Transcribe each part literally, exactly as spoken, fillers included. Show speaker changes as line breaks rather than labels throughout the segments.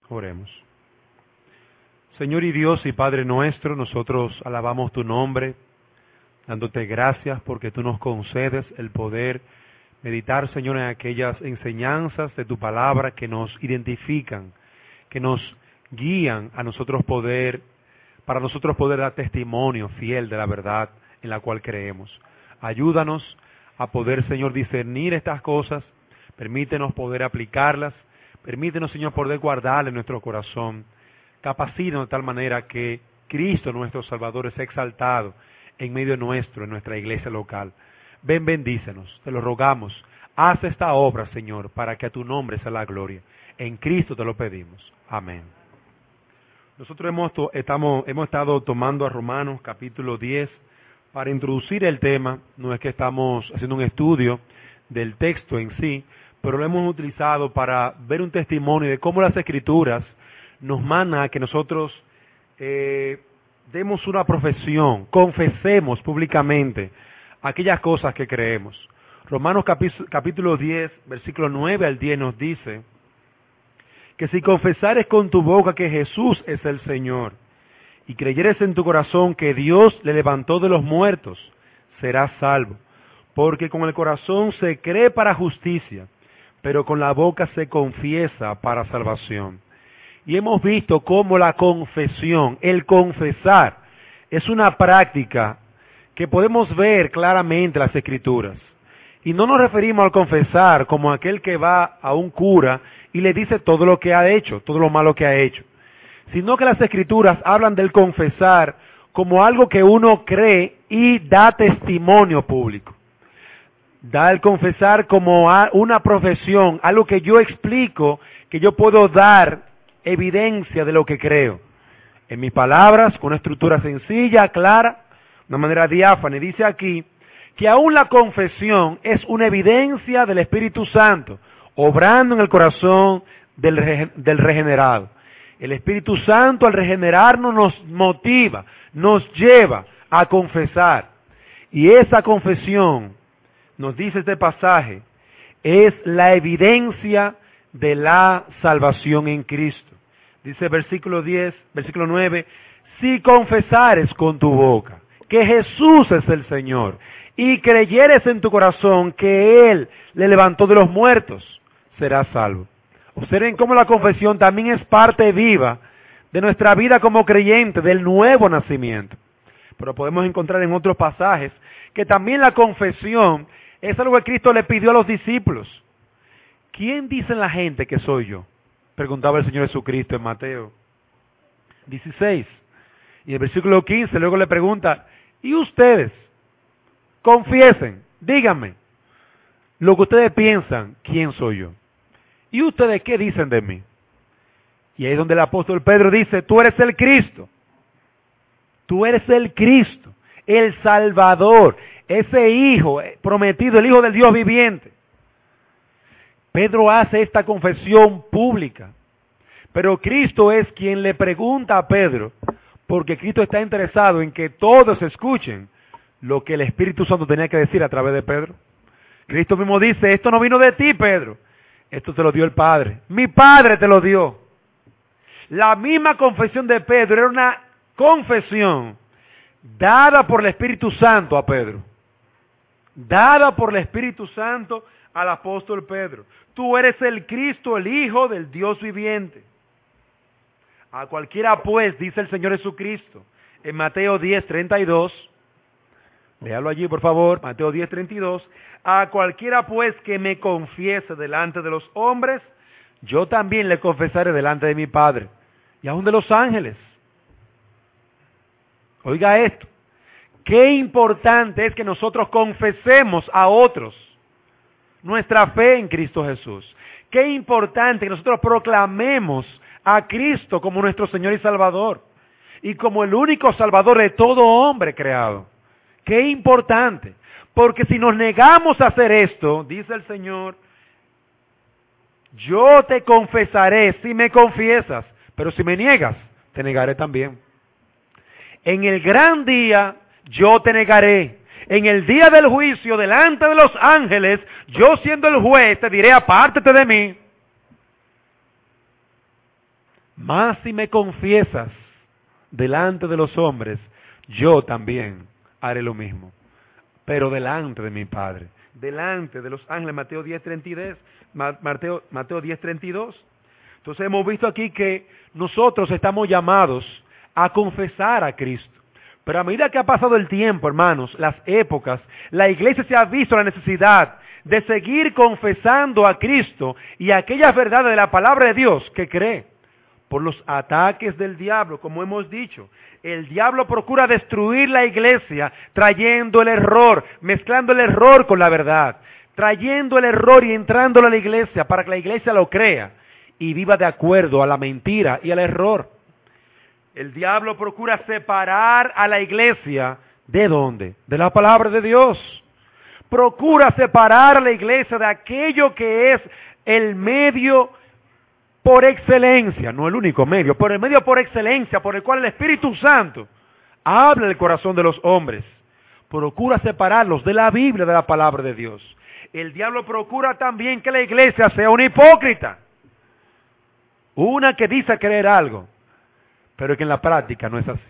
Oremos. Señor y Dios y Padre nuestro, nosotros alabamos tu nombre, dándote gracias porque tú nos concedes el poder meditar, Señor, en aquellas enseñanzas de tu palabra que nos identifican, que nos guían a nosotros poder, para nosotros poder dar testimonio fiel de la verdad en la cual creemos. Ayúdanos a poder, Señor, discernir estas cosas, permítenos poder aplicarlas, permítenos, Señor, poder guardarlas en nuestro corazón. Capacítanos de tal manera que Cristo, nuestro Salvador, sea exaltado en medio nuestro, en nuestra iglesia local. Ven, bendícenos, te lo rogamos. Haz esta obra, Señor, para que a tu nombre sea la gloria. En Cristo te lo pedimos. Amén. Nosotros hemos, to- estamos, hemos estado tomando a Romanos capítulo diez para introducir el tema. No es que estamos haciendo un estudio del texto en sí, pero lo hemos utilizado para ver un testimonio de cómo las Escrituras nos mandan a que nosotros eh, demos una profesión, confesemos públicamente aquellas cosas que creemos. Romanos capítulo diez, versículo nueve al diez nos dice que si confesares con tu boca que Jesús es el Señor y creyeres en tu corazón que Dios le levantó de los muertos, serás salvo. Porque con el corazón se cree para justicia, pero con la boca se confiesa para salvación. Y hemos visto cómo la confesión, el confesar, es una práctica que podemos ver claramente en las Escrituras. Y no nos referimos al confesar como aquel que va a un cura y le dice todo lo que ha hecho, todo lo malo que ha hecho, sino que las Escrituras hablan del confesar como algo que uno cree y da testimonio público. Da el confesar como una profesión, algo que yo explico, que yo puedo dar evidencia de lo que creo. En mis palabras, con una estructura sencilla, clara, una manera diáfana, y dice aquí que aún la confesión es una evidencia del Espíritu Santo, obrando en el corazón del, rege, del regenerado. El Espíritu Santo al regenerarnos nos motiva, nos lleva a confesar. Y esa confesión, nos dice este pasaje, es la evidencia de la salvación en Cristo. Dice versículo diez, versículo nueve, si confesares con tu boca que Jesús es el Señor y creyeres en tu corazón que Él le levantó de los muertos, serás salvo. Observen cómo la confesión también es parte viva de nuestra vida como creyente, del nuevo nacimiento. Pero podemos encontrar en otros pasajes que también la confesión es algo que Cristo le pidió a los discípulos. ¿Quién dice la gente que soy yo?, preguntaba el Señor Jesucristo en Mateo dieciséis. Y en el versículo quince luego le pregunta, ¿y ustedes? Confiesen, díganme lo que ustedes piensan, ¿quién soy yo? ¿Y ustedes qué dicen de mí? Y ahí es donde el apóstol Pedro dice, tú eres el Cristo. Tú eres el Cristo, el Salvador, ese Hijo prometido, el Hijo del Dios viviente. Pedro hace esta confesión pública, pero Cristo es quien le pregunta a Pedro, porque Cristo está interesado en que todos escuchen lo que el Espíritu Santo tenía que decir a través de Pedro. Cristo mismo dice, esto no vino de ti, Pedro, esto te lo dio el Padre, mi Padre te lo dio. La misma confesión de Pedro era una confesión dada por el Espíritu Santo a Pedro, dada por el Espíritu Santo al apóstol Pedro. Tú eres el Cristo, el Hijo del Dios viviente. A cualquiera pues, dice el Señor Jesucristo, en Mateo diez, treinta y dos, léalo allí por favor, Mateo diez, treinta y dos, a cualquiera pues que me confiese delante de los hombres, yo también le confesaré delante de mi Padre, y aún de los ángeles. Oiga esto, qué importante es que nosotros confesemos a otros nuestra fe en Cristo Jesús. Qué importante que nosotros proclamemos a Cristo como nuestro Señor y Salvador, y como el único Salvador de todo hombre creado. Qué importante, porque si nos negamos a hacer esto, dice el Señor, yo te confesaré si me confiesas, pero si me niegas, te negaré también. En el gran día, yo te negaré. En el día del juicio, delante de los ángeles, yo siendo el juez, te diré, apártate de mí. Mas si me confiesas delante de los hombres, yo también haré lo mismo, pero delante de mi Padre, delante de los ángeles. Mateo diez, treinta y dos. Mateo, Mateo diez, treinta y dos. Entonces hemos visto aquí que nosotros estamos llamados a confesar a Cristo. Pero a medida que ha pasado el tiempo, hermanos, las épocas, la iglesia se ha visto la necesidad de seguir confesando a Cristo y aquellas verdades de la palabra de Dios que cree. Por los ataques del diablo, como hemos dicho. El diablo procura destruir la iglesia trayendo el error, mezclando el error con la verdad, trayendo el error y entrándolo a la iglesia para que la iglesia lo crea y viva de acuerdo a la mentira y al error. El diablo procura separar a la iglesia, ¿de dónde? De la palabra de Dios. Procura separar a la iglesia de aquello que es el medio por excelencia, no el único medio, pero el medio por excelencia, por el cual el Espíritu Santo habla el corazón de los hombres. Procura separarlos de la Biblia, de la palabra de Dios. El diablo procura también que la iglesia sea una hipócrita. Una que dice creer algo, pero que en la práctica no es así.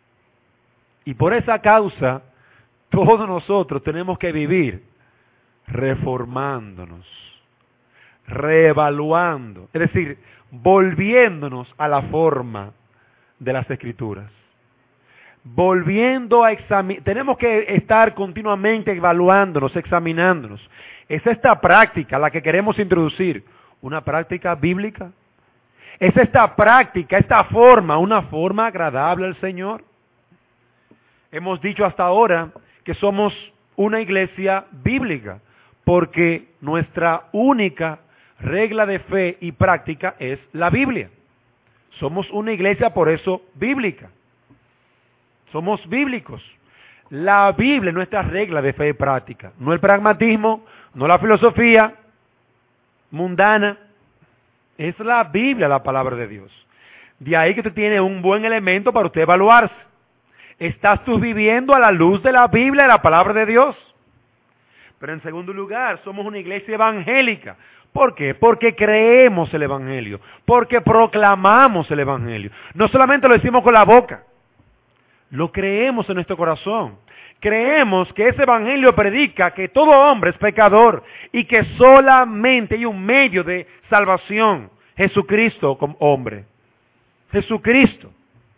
Y por esa causa, todos nosotros tenemos que vivir reformándonos, reevaluando, es decir, volviéndonos a la forma de las Escrituras. Volviendo a examinar, tenemos que estar continuamente evaluándonos, examinándonos. ¿Es esta práctica la que queremos introducir una práctica bíblica? ¿Es esta práctica, esta forma, una forma agradable al Señor? Hemos dicho hasta ahora que somos una iglesia bíblica, porque nuestra única regla de fe y práctica es la Biblia. Somos una iglesia por eso bíblica. Somos bíblicos. La Biblia es nuestra regla de fe y práctica, no el pragmatismo, no la filosofía mundana. Es la Biblia, la palabra de Dios. De ahí que usted tiene un buen elemento para usted evaluarse. ¿Estás tú viviendo a la luz de la Biblia y la palabra de Dios? Pero en segundo lugar, somos una iglesia evangélica. ¿Por qué? Porque creemos el Evangelio, porque proclamamos el Evangelio. No solamente lo decimos con la boca, lo creemos en nuestro corazón. Creemos que ese Evangelio predica que todo hombre es pecador y que solamente hay un medio de salvación, Jesucristo como hombre. Jesucristo.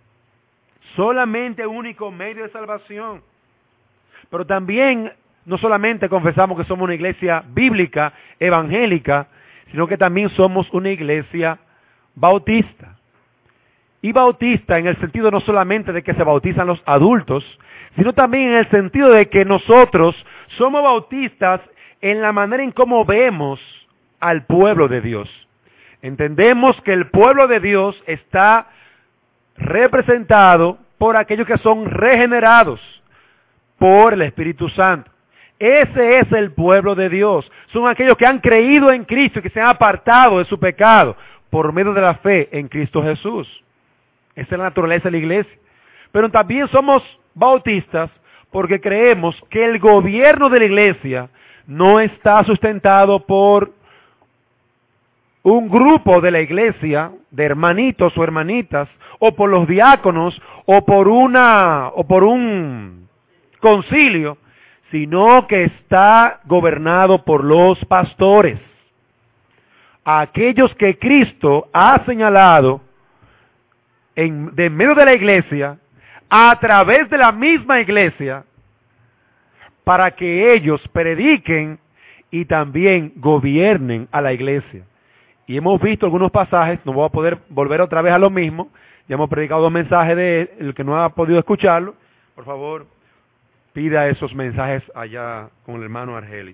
Solamente único medio de salvación. Pero también no solamente confesamos que somos una iglesia bíblica, evangélica, sino que también somos una iglesia bautista. Y bautista en el sentido no solamente de que se bautizan los adultos, sino también en el sentido de que nosotros somos bautistas en la manera en cómo vemos al pueblo de Dios. Entendemos que el pueblo de Dios está representado por aquellos que son regenerados por el Espíritu Santo. Ese es el pueblo de Dios. Son aquellos que han creído en Cristo y que se han apartado de su pecado por medio de la fe en Cristo Jesús. Esa es la naturaleza de la iglesia. Pero también somos bautistas porque creemos que el gobierno de la iglesia no está sustentado por un grupo de la iglesia, de hermanitos o hermanitas, o por los diáconos, o por una, o por un concilio, sino que está gobernado por los pastores. Aquellos que Cristo ha señalado en, de medio de la iglesia, a través de la misma iglesia, para que ellos prediquen y también gobiernen a la iglesia. Y hemos visto algunos pasajes, no voy a poder volver otra vez a lo mismo, ya hemos predicado dos mensajes de él, el que no ha podido escucharlo, por favor, pida esos mensajes allá con el hermano Argelis.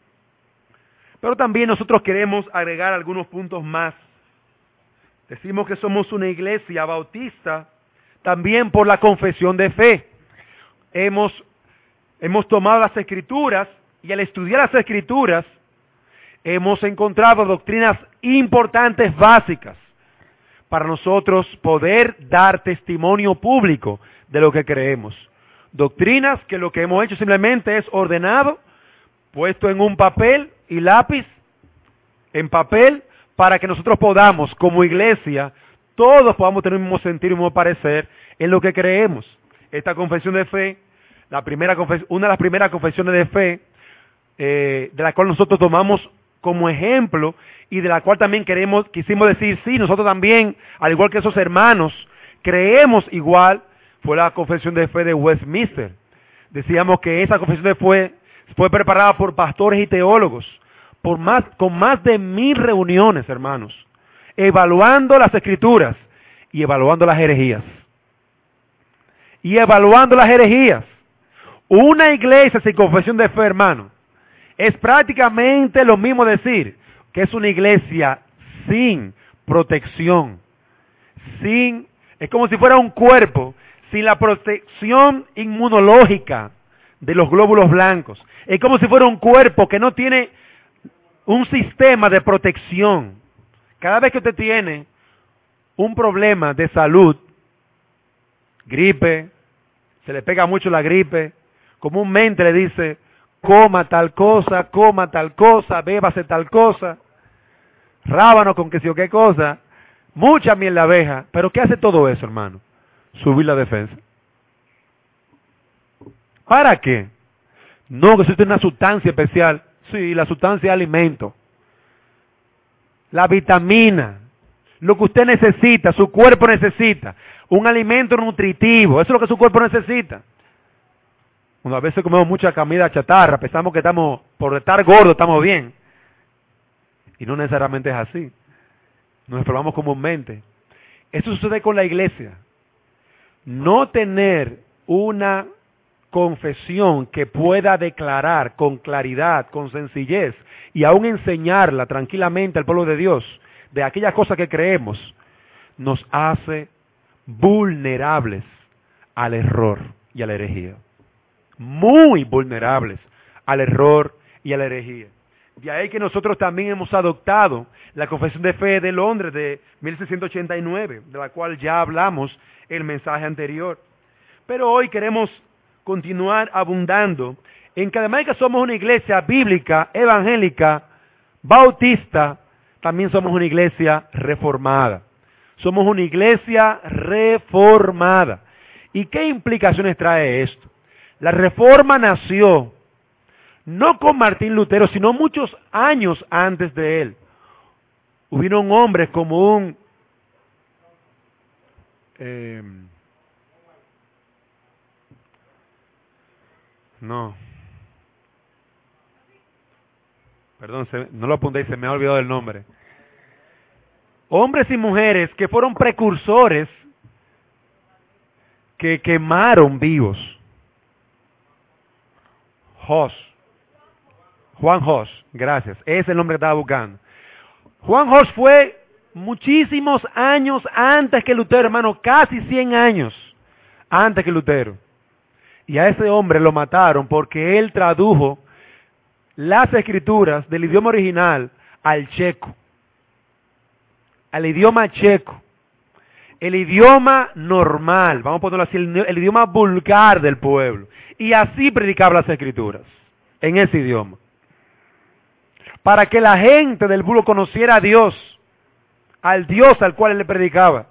Pero también nosotros queremos agregar algunos puntos más. Decimos que somos una iglesia bautista también por la confesión de fe. Hemos, hemos tomado las Escrituras y al estudiar las Escrituras hemos encontrado doctrinas importantes, básicas, para nosotros poder dar testimonio público de lo que creemos. Doctrinas que lo que hemos hecho simplemente es ordenado, puesto en un papel y lápiz, en papel, para que nosotros podamos, como iglesia, todos podamos tener el mismo sentir y el mismo parecer en lo que creemos. Esta confesión de fe, la primera confes- una de las primeras confesiones de fe, eh, de la cual nosotros tomamos como ejemplo y de la cual también queremos, quisimos decir, sí, nosotros también, al igual que esos hermanos, creemos igual, fue la confesión de fe de Westminster. Decíamos que esa confesión de fe fue preparada por pastores y teólogos, por más, con más de mil reuniones, hermanos, evaluando las escrituras y evaluando las herejías. Y evaluando las herejías. Una iglesia sin confesión de fe, hermano, es prácticamente lo mismo decir que es una iglesia sin protección, sin, es como si fuera un cuerpo sin la protección inmunológica de los glóbulos blancos. Es como si fuera un cuerpo que no tiene un sistema de protección. Cada vez que usted tiene un problema de salud, gripe, se le pega mucho la gripe, comúnmente le dice, coma tal cosa, coma tal cosa, bébase tal cosa, rábano con que sí o qué cosa, mucha miel de abeja. Pero ¿qué hace todo eso, hermano? Subir la defensa. ¿Para qué? No, que eso tiene una sustancia especial. Sí, la sustancia es alimento. La vitamina, lo que usted necesita, su cuerpo necesita, un alimento nutritivo, eso es lo que su cuerpo necesita. Bueno, a veces comemos mucha comida chatarra, pensamos que estamos, por estar gordos, estamos bien. Y no necesariamente es así. Nos enfermamos comúnmente. Eso sucede con la iglesia. No tener una confesión que pueda declarar con claridad, con sencillez, y aún enseñarla tranquilamente al pueblo de Dios de aquellas cosas que creemos, nos hace vulnerables al error y a la herejía. Muy vulnerables al error y a la herejía. De ahí que nosotros también hemos adoptado la Confesión de Fe de Londres de mil seiscientos ochenta y nueve, de la cual ya hablamos en el mensaje anterior. Pero hoy queremos continuar abundando en que además de que somos una iglesia bíblica, evangélica, bautista, también somos una iglesia reformada. Somos una iglesia reformada. ¿Y qué implicaciones trae esto? La reforma nació no con Martín Lutero, sino muchos años antes de él. Hubieron hombres como un... Eh, no. Perdón, se, no lo apunté, se me ha olvidado el nombre. Hombres y mujeres que fueron precursores que quemaron vivos. Hus. Juan Hus, gracias. Ese es el nombre que estaba buscando. Juan Hus fue muchísimos años antes que Lutero, hermano, casi cien años antes que Lutero. Y a ese hombre lo mataron porque él tradujo las escrituras del idioma original al checo, al idioma checo, el idioma normal, vamos a ponerlo así, el, el idioma vulgar del pueblo. Y así predicaba las escrituras, en ese idioma. Para que la gente del pueblo conociera a Dios, al Dios al cual él le predicaba.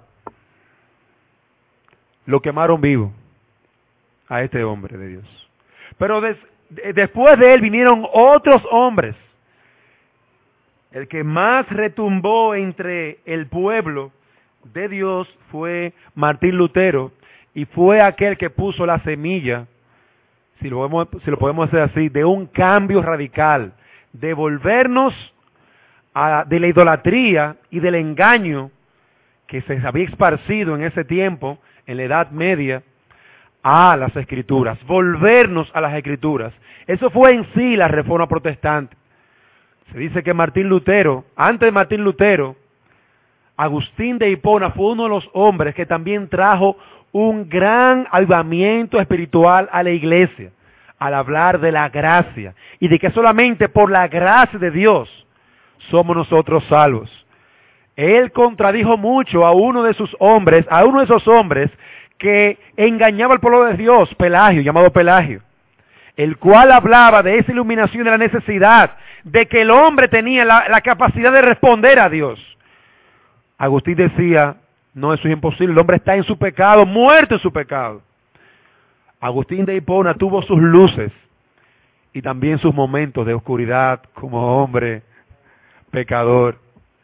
Lo quemaron vivo a este hombre de Dios. Pero des, de, después de él vinieron otros hombres. El que más retumbó entre el pueblo de Dios fue Martín Lutero, y fue aquel que puso la semilla, si lo podemos, si lo podemos hacer así, de un cambio radical, de volvernos a, de la idolatría y del engaño que se había esparcido en ese tiempo, en la Edad Media, a las Escrituras, volvernos a las Escrituras. Eso fue en sí la Reforma Protestante. Se dice que Martín Lutero, antes de Martín Lutero, Agustín de Hipona fue uno de los hombres que también trajo un gran avivamiento espiritual a la iglesia, al hablar de la gracia, y de que solamente por la gracia de Dios somos nosotros salvos. Él contradijo mucho a uno de sus hombres, a uno de esos hombres que engañaba al pueblo de Dios, Pelagio, llamado Pelagio, el cual hablaba de esa iluminación, de la necesidad de que el hombre tenía la, la capacidad de responder a Dios. Agustín decía, No, eso es imposible. El hombre está en su pecado, muerto en su pecado. Agustín de Hipona tuvo sus luces y también sus momentos de oscuridad como hombre pecador.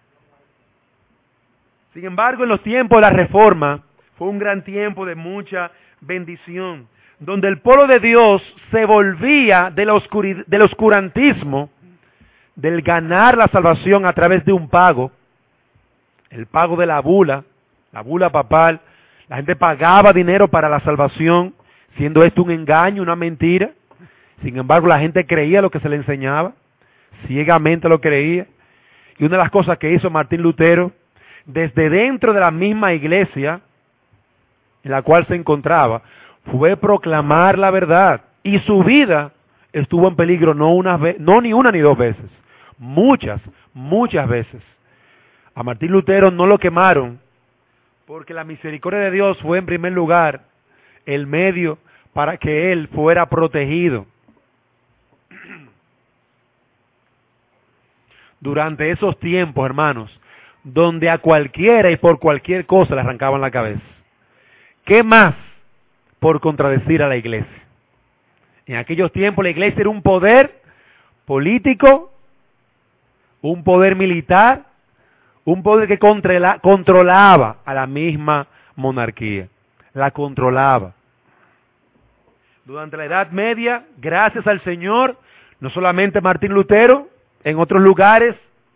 Sin embargo, en los tiempos de la Reforma, fue un gran tiempo de mucha bendición, donde el pueblo de Dios se volvía de la oscuridad, del oscurantismo, del ganar la salvación a través de un pago, el pago de la bula, la bula papal. La gente pagaba dinero para la salvación, siendo esto un engaño, una mentira. Sin embargo, la gente creía lo que se le enseñaba, ciegamente lo creía. Y una de las cosas que hizo Martín Lutero, desde dentro de la misma iglesia en la cual se encontraba, fue proclamar la verdad. Y su vida estuvo en peligro no, una vez, no ni una ni dos veces, muchas, muchas veces. A Martín Lutero no lo quemaron, porque la misericordia de Dios fue en primer lugar el medio para que él fuera protegido. Durante esos tiempos, hermanos, donde a cualquiera y por cualquier cosa le arrancaban la cabeza. ¿Qué más por contradecir a la iglesia? En aquellos tiempos la iglesia era un poder político, un poder militar, un poder que controla, controlaba a la misma monarquía, la controlaba. Durante la Edad Media, gracias al Señor, no solamente Martín Lutero, en otros lugares,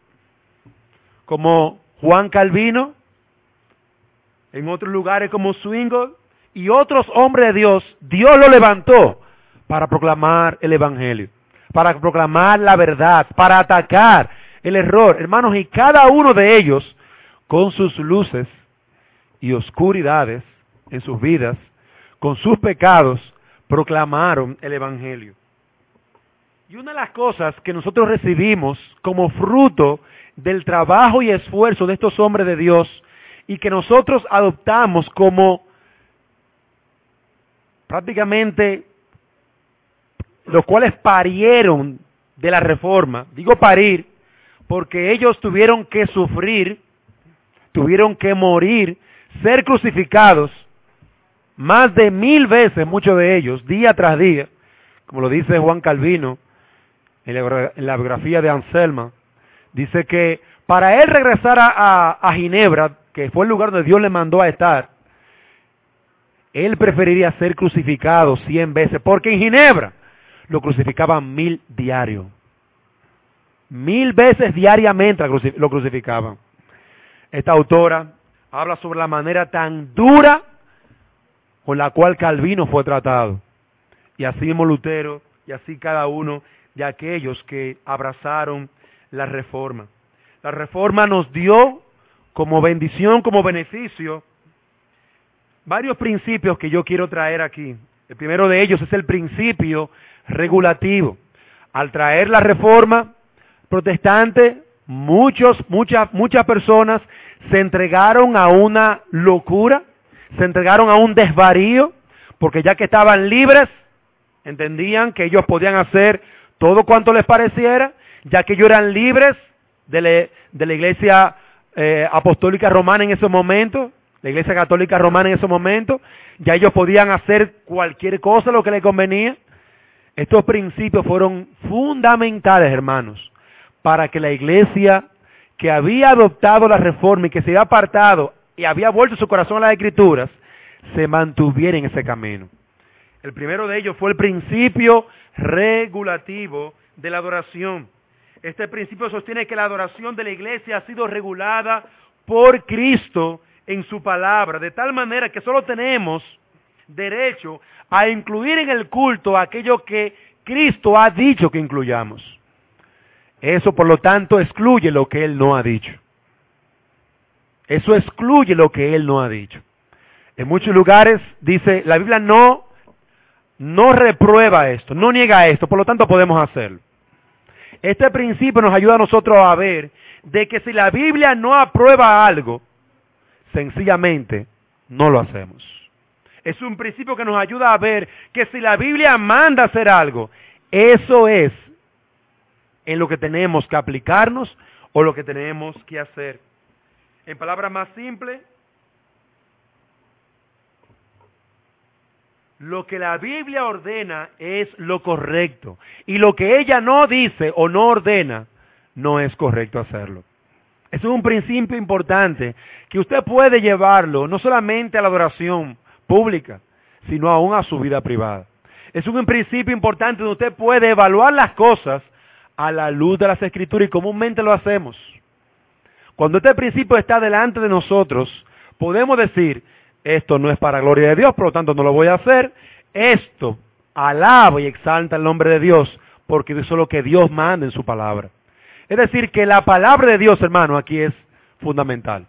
como Juan Calvino, en otros lugares como Zwingli, y otros hombres de Dios, Dios lo levantó para proclamar el Evangelio, para proclamar la verdad, para atacar el error, hermanos, y cada uno de ellos, con sus luces y oscuridades en sus vidas, con sus pecados, proclamaron el Evangelio. Y una de las cosas que nosotros recibimos como fruto del trabajo y esfuerzo de estos hombres de Dios, y que nosotros adoptamos como prácticamente los cuales parieron de la Reforma, digo parir, porque ellos tuvieron que sufrir, tuvieron que morir, ser crucificados más de mil veces, muchos de ellos, día tras día, como lo dice Juan Calvino en la, en la biografía de Anselma. Dice que para él regresar a, a, a Ginebra, que fue el lugar donde Dios le mandó a estar, él preferiría ser crucificado cien veces, porque en Ginebra lo crucificaban mil diarios. Mil veces diariamente lo crucificaban. Esta autora habla sobre la manera tan dura con la cual Calvino fue tratado. Y así mismo Lutero, y así cada uno de aquellos que abrazaron la Reforma. La Reforma nos dio como bendición, como beneficio, varios principios que yo quiero traer aquí. El primero de ellos es el principio regulativo. Al traer la Reforma protestante, muchos, muchas, muchas personas se entregaron a una locura, se entregaron a un desvarío, porque ya que estaban libres, entendían que ellos podían hacer todo cuanto les pareciera, ya que ellos eran libres de, le, de la iglesia eh, apostólica romana en ese momento, la iglesia católica romana en ese momento, ya ellos podían hacer cualquier cosa lo que les convenía. Estos principios fueron fundamentales, hermanos, para que la iglesia que había adoptado la Reforma y que se había apartado y había vuelto su corazón a las Escrituras, se mantuviera en ese camino. El primero de ellos fue el principio regulativo de la adoración. Este principio sostiene que la adoración de la iglesia ha sido regulada por Cristo en su palabra, de tal manera que solo tenemos derecho a incluir en el culto aquello que Cristo ha dicho que incluyamos. Eso, por lo tanto, excluye lo que Él no ha dicho. Eso excluye lo que Él no ha dicho. En muchos lugares dice, la Biblia no, no reprueba esto, no niega esto, por lo tanto podemos hacerlo. Este principio nos ayuda a nosotros a ver de que si la Biblia no aprueba algo, sencillamente no lo hacemos. Es un principio que nos ayuda a ver que si la Biblia manda hacer algo, eso es en lo que tenemos que aplicarnos o lo que tenemos que hacer. En palabras más simples, Lo que la Biblia ordena es lo correcto. Y lo que ella no dice o no ordena, no es correcto hacerlo. Eso es un principio importante que usted puede llevarlo no solamente a la adoración pública, sino aún a su vida privada. Es un principio importante donde usted puede evaluar las cosas a la luz de las Escrituras y comúnmente lo hacemos. Cuando este principio está delante de nosotros, podemos decir, esto no es para gloria de Dios, por lo tanto no lo voy a hacer. Esto alaba y exalta el nombre de Dios, porque eso es lo que Dios manda en su palabra. Es decir, que la palabra de Dios, hermano, aquí es fundamental.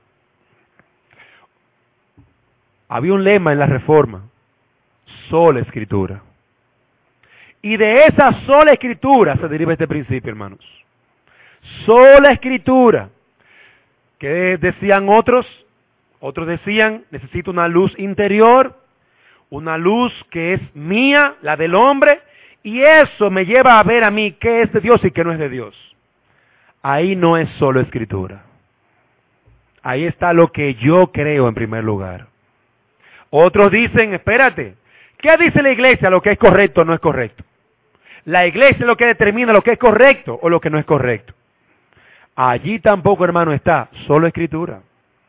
Había un lema en la Reforma, sola Escritura. Y de esa sola Escritura se deriva este principio, hermanos. Sola Escritura. ¿Qué decían otros? Otros decían, necesito una luz interior, una luz que es mía, la del hombre, y eso me lleva a ver a mí qué es de Dios y qué no es de Dios. Ahí no es solo Escritura. Ahí está lo que yo creo en primer lugar. Otros dicen, espérate, ¿qué dice la iglesia lo que es correcto o no es correcto? La iglesia es lo que determina lo que es correcto o lo que no es correcto. Allí tampoco, hermano, está solo Escritura.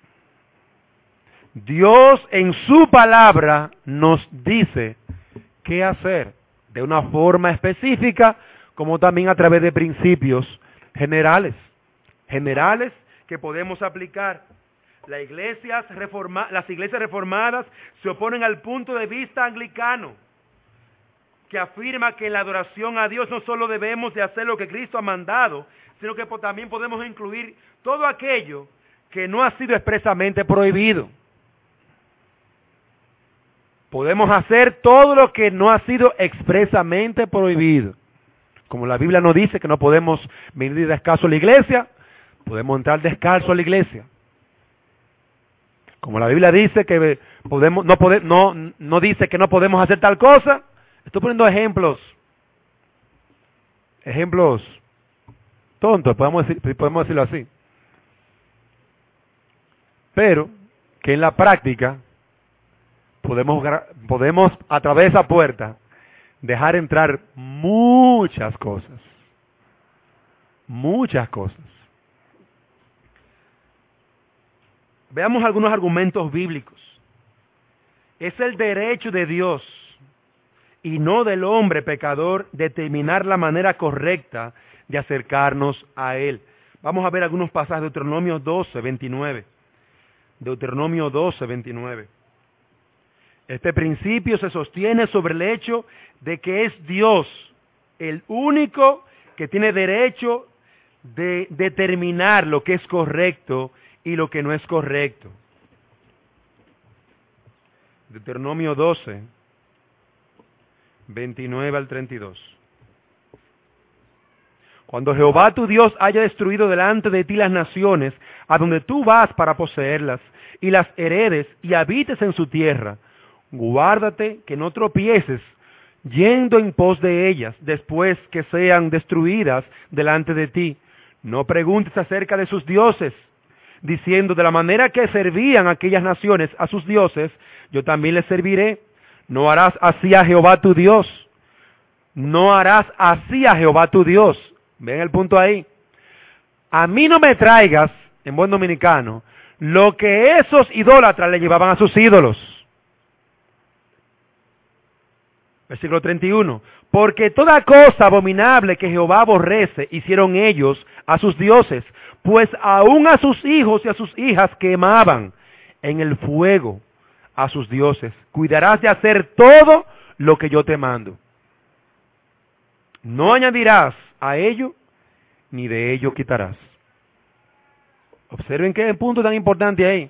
Dios en su palabra nos dice qué hacer de una forma específica, como también a través de principios generales, generales que podemos aplicar. Las iglesias, reforma, las iglesias reformadas se oponen al punto de vista anglicano, que afirma que en la adoración a Dios no solo debemos de hacer lo que Cristo ha mandado, sino que también podemos incluir todo aquello que no ha sido expresamente prohibido. Podemos hacer todo lo que no ha sido expresamente prohibido. Como la Biblia nos dice que no podemos venir descalzo a la iglesia, podemos entrar descalzo a la iglesia. Como la Biblia dice que podemos, no, pode, no, no dice que no podemos hacer tal cosa, estoy poniendo ejemplos. Ejemplos tontos, podemos, decir, podemos decirlo así. Pero que en la práctica podemos, podemos a través de esa puerta dejar entrar muchas cosas. Muchas cosas. Veamos algunos argumentos bíblicos. Es el derecho de Dios y no del hombre pecador determinar la manera correcta de acercarnos a Él. Vamos a ver algunos pasajes de Deuteronomio doce, veintinueve. Deuteronomio doce, veintinueve. Este principio se sostiene sobre el hecho de que es Dios el único que tiene derecho de determinar lo que es correcto y lo que no es correcto. Deuteronomio doce, veintinueve al treinta y dos. Cuando Jehová tu Dios haya destruido delante de ti las naciones, a donde tú vas para poseerlas, y las heredes y habites en su tierra, guárdate que no tropieces yendo en pos de ellas, después que sean destruidas delante de ti. No preguntes acerca de sus dioses, diciendo, de la manera que servían aquellas naciones a sus dioses, yo también les serviré. No harás así a Jehová tu Dios. No harás así a Jehová tu Dios. Ven el punto ahí. A mí no me traigas, en buen dominicano, lo que esos idólatras le llevaban a sus ídolos. Versículo treinta y uno. Porque toda cosa abominable que Jehová aborrece hicieron ellos a sus dioses, pues aún a sus hijos y a sus hijas quemaban en el fuego a sus dioses. Cuidarás de hacer todo lo que yo te mando. No añadirás a ello, ni de ello quitarás. Observen qué punto tan importante ahí.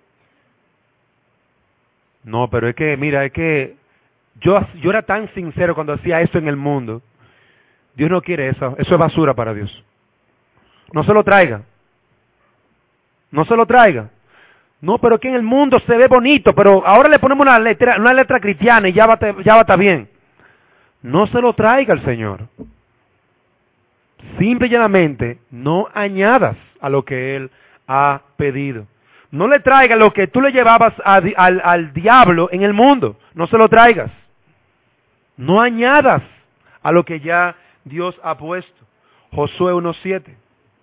No, pero es que, mira, es que yo, yo era tan sincero cuando hacía eso en el mundo. Dios no quiere eso, eso es basura para Dios. No se lo traiga. No se lo traiga. No, pero que en el mundo se ve bonito, pero ahora le ponemos una letra, una letra cristiana y ya va, ya va a estar bien. No se lo traiga al Señor. Simple y llanamente, no añadas a lo que Él ha pedido. No le traigas lo que tú le llevabas a, al, al diablo en el mundo. No se lo traigas. No añadas a lo que ya Dios ha puesto. Josué uno siete.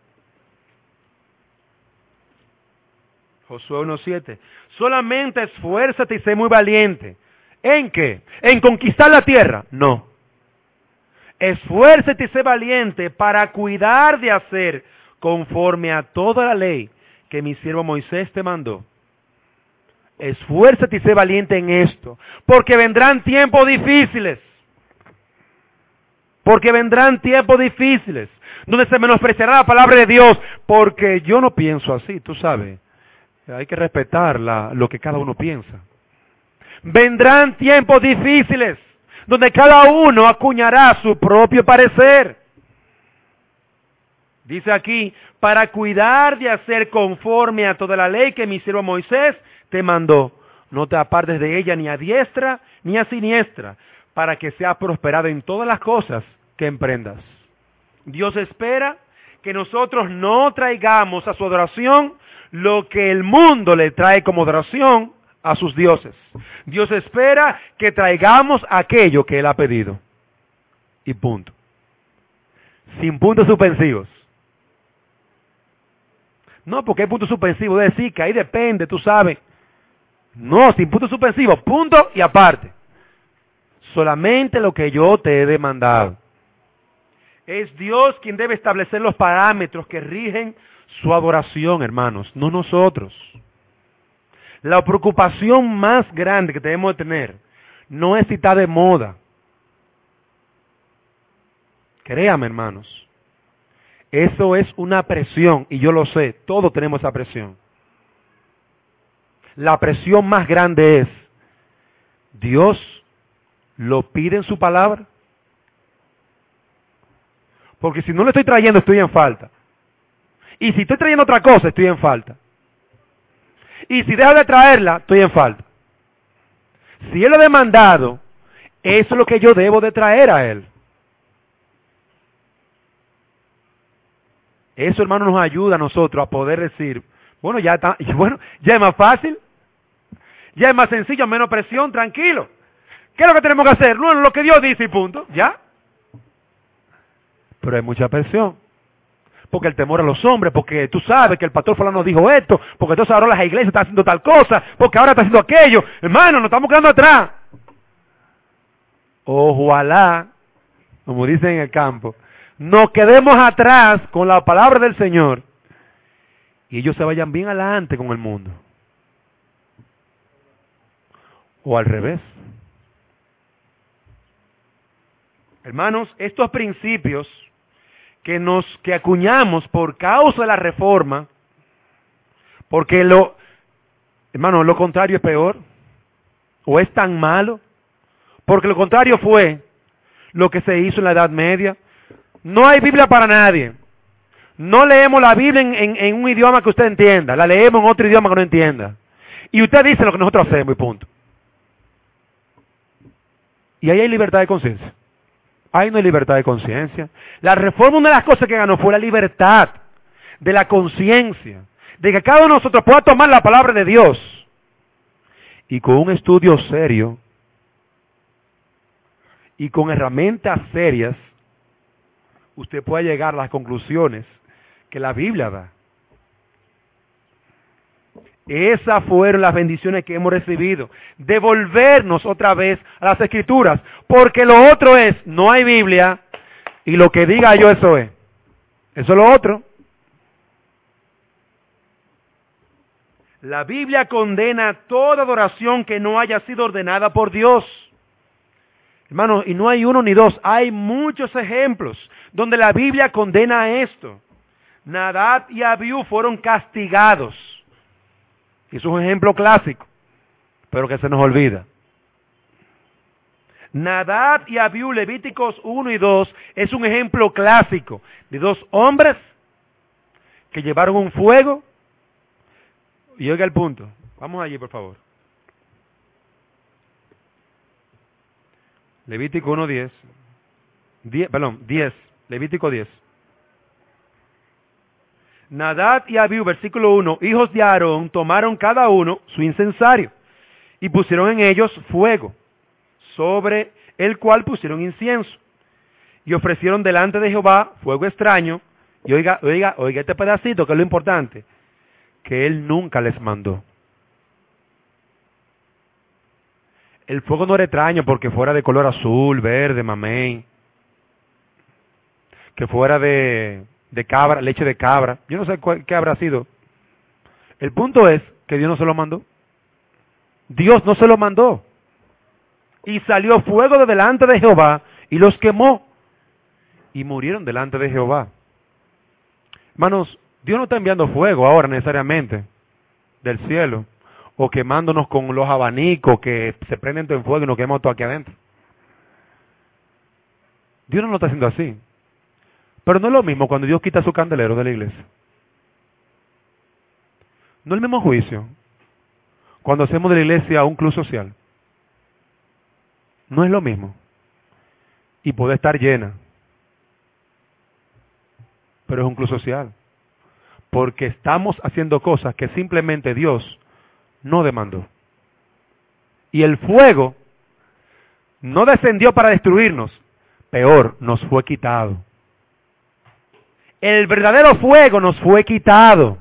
Josué uno siete. Solamente esfuérzate y sé muy valiente. ¿En qué? ¿En conquistar la tierra? No. Esfuérzate y sé valiente para cuidar de hacer conforme a toda la ley que mi siervo Moisés te mandó. Esfuérzate y sé valiente en esto, porque vendrán tiempos difíciles. Porque vendrán tiempos difíciles, donde se menospreciará la palabra de Dios, porque yo no pienso así, tú sabes. Hay que respetar la, lo que cada uno piensa. Vendrán tiempos difíciles, donde cada uno acuñará su propio parecer. Dice aquí, para cuidar de hacer conforme a toda la ley que mi siervo Moisés te mandó. No te apartes de ella ni a diestra ni a siniestra, para que sea prosperado en todas las cosas que emprendas. Dios espera que nosotros no traigamos a su adoración lo que el mundo le trae como adoración a sus dioses. Dios espera que traigamos aquello que Él ha pedido. Y punto. Sin puntos suspensivos. No, porque hay puntos suspensivos, de decir que ahí depende, tú sabes. No, sin puntos suspensivos, punto y aparte. Solamente lo que yo te he demandado. Es Dios quien debe establecer los parámetros que rigen su adoración, hermanos, no nosotros. La preocupación más grande que debemos de tener no es si está de moda. Créame, hermanos. Eso es una presión, y yo lo sé, todos tenemos esa presión. La presión más grande es, ¿Dios lo pide en su palabra? Porque si no le estoy trayendo, estoy en falta. Y si estoy trayendo otra cosa, estoy en falta. Y si dejo de traerla, estoy en falta. Si Él lo ha demandado, eso es lo que yo debo de traer a Él. Eso, hermano, nos ayuda a nosotros a poder decir, bueno, ya está, bueno, ya es más fácil, ya es más sencillo, menos presión, tranquilo. ¿Qué es lo que tenemos que hacer? No, lo que Dios dice y punto, ya. Pero hay mucha presión. Porque el temor a los hombres, porque tú sabes que el pastor fulano dijo esto, porque entonces ahora las iglesias están haciendo tal cosa, porque ahora está haciendo aquello. Hermano, nos estamos quedando atrás. Ojalá, como dicen en el campo, nos quedemos atrás con la palabra del Señor y ellos se vayan bien adelante con el mundo. O al revés. Hermanos, estos principios que nos que acuñamos por causa de la reforma, porque lo, hermano, lo contrario es peor, o es tan malo, porque lo contrario fue lo que se hizo en la Edad Media. No hay Biblia para nadie. No leemos la Biblia en, en, en un idioma que usted entienda, la leemos en otro idioma que no entienda. Y usted dice lo que nosotros hacemos y punto. Y ahí hay libertad de conciencia. Ahí no hay libertad de conciencia. La reforma, una de las cosas que ganó fue la libertad de la conciencia, de que cada uno de nosotros pueda tomar la palabra de Dios y con un estudio serio y con herramientas serias, usted pueda llegar a las conclusiones que la Biblia da. Esas fueron las bendiciones que hemos recibido. Devolvernos otra vez a las Escrituras. Porque lo otro es, no hay Biblia, y lo que diga yo eso es. Eso es lo otro. La Biblia condena toda adoración que no haya sido ordenada por Dios. Hermanos, y no hay uno ni dos, hay muchos ejemplos donde la Biblia condena esto. Nadab y Abiú fueron castigados. Y eso es un ejemplo clásico, pero que se nos olvida. Nadab y Abiú, Levíticos uno y dos, es un ejemplo clásico de dos hombres que llevaron un fuego. Y oiga el punto. Vamos allí, por favor. Levítico uno, diez. diez, perdón, diez. Levítico diez. Nadab y Abiú, versículo uno, hijos de Aarón, tomaron cada uno su incensario y pusieron en ellos fuego sobre el cual pusieron incienso. Y ofrecieron delante de Jehová fuego extraño. Y oiga, oiga, oiga este pedacito que es lo importante, que él nunca les mandó. El fuego no era extraño porque fuera de color azul, verde, mamey, que fuera de, de cabra, leche de cabra. Yo no sé cuál, qué habrá sido. El punto es que Dios no se lo mandó. Dios no se lo mandó. Y salió fuego de delante de Jehová y los quemó. Y murieron delante de Jehová. Hermanos, Dios no está enviando fuego ahora necesariamente del cielo, o quemándonos con los abanicos que se prenden todo en fuego y nos quemamos todo aquí adentro. Dios no lo está haciendo así. Pero no es lo mismo cuando Dios quita su candelero de la iglesia. No es el mismo juicio cuando hacemos de la iglesia un club social. No es lo mismo. Y puede estar llena, pero es un club social. Porque estamos haciendo cosas que simplemente Dios no demandó. Y el fuego no descendió para destruirnos, peor, nos fue quitado. El verdadero fuego nos fue quitado.